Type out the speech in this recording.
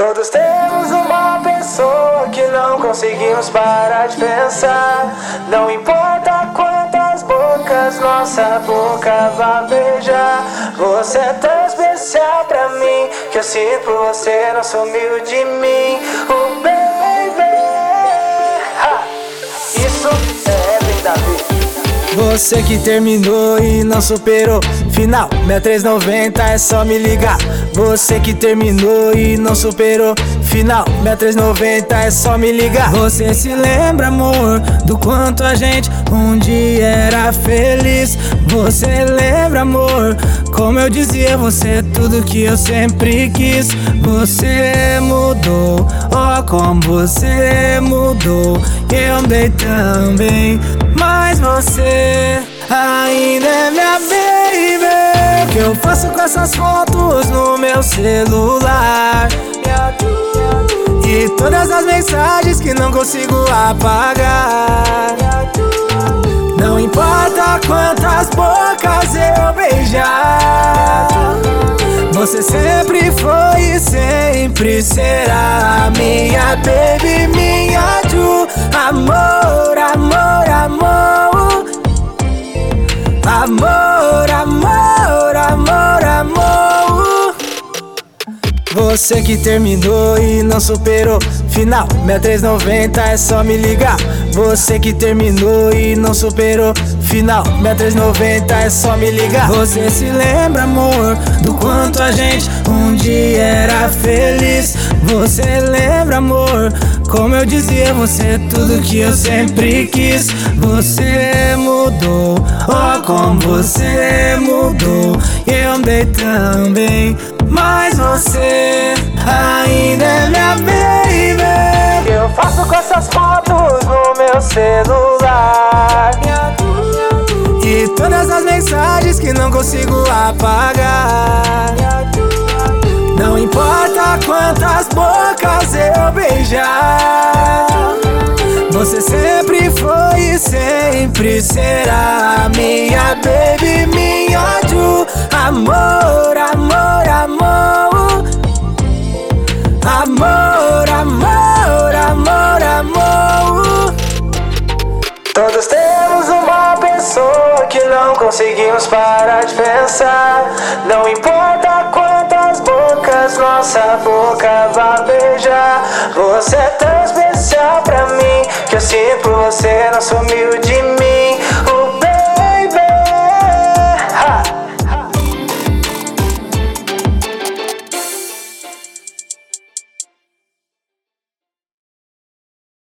Todos temos uma pessoa que não conseguimos parar de pensar. Não importa quantas bocas nossa boca vai beijar. Você é tão especial pra mim que eu sinto por você, não sumiu de mim. Oh baby, isso é bem Davi. Você que terminou e não superou, final 6390 é só me ligar. Você que terminou e não superou, final 6390 é só me ligar. Você se lembra, amor, do quanto a gente um dia era feliz? Você lembra, amor, como eu dizia, você é tudo que eu sempre quis. Você mudou, oh como você mudou. Eu andei também, mas você ainda é minha baby. O que eu faço com essas fotos no meu celular? E todas as mensagens que não consigo apagar. Não importa quantas bocas eu beijar, você sempre foi e sempre será minha baby, minha Ju. Amor, amor, amor. Amor, amor, amor, amor. Você que terminou e não superou, final 6390 é só me ligar. Você que terminou e não superou, final 6390 é só me ligar. Você se lembra, amor, do quanto a gente um dia era feliz? Você lembra, amor, como eu dizia, você é tudo que eu sempre quis. Você mudou, oh como você mudou. Eu andei também, mas você ainda é minha baby. O que eu faço com essas fotos no meu celular? E todas as mensagens que não consigo apagar. Não importa quantas bocas eu beijar, você sempre foi e sempre será minha baby, minha Ju. Amor, amor, amor. Amor, amor, amor, amor. Todos temos uma pessoa que não conseguimos parar de pensar. Não importa quantas bocas nossa boca vai beijar. Você é tão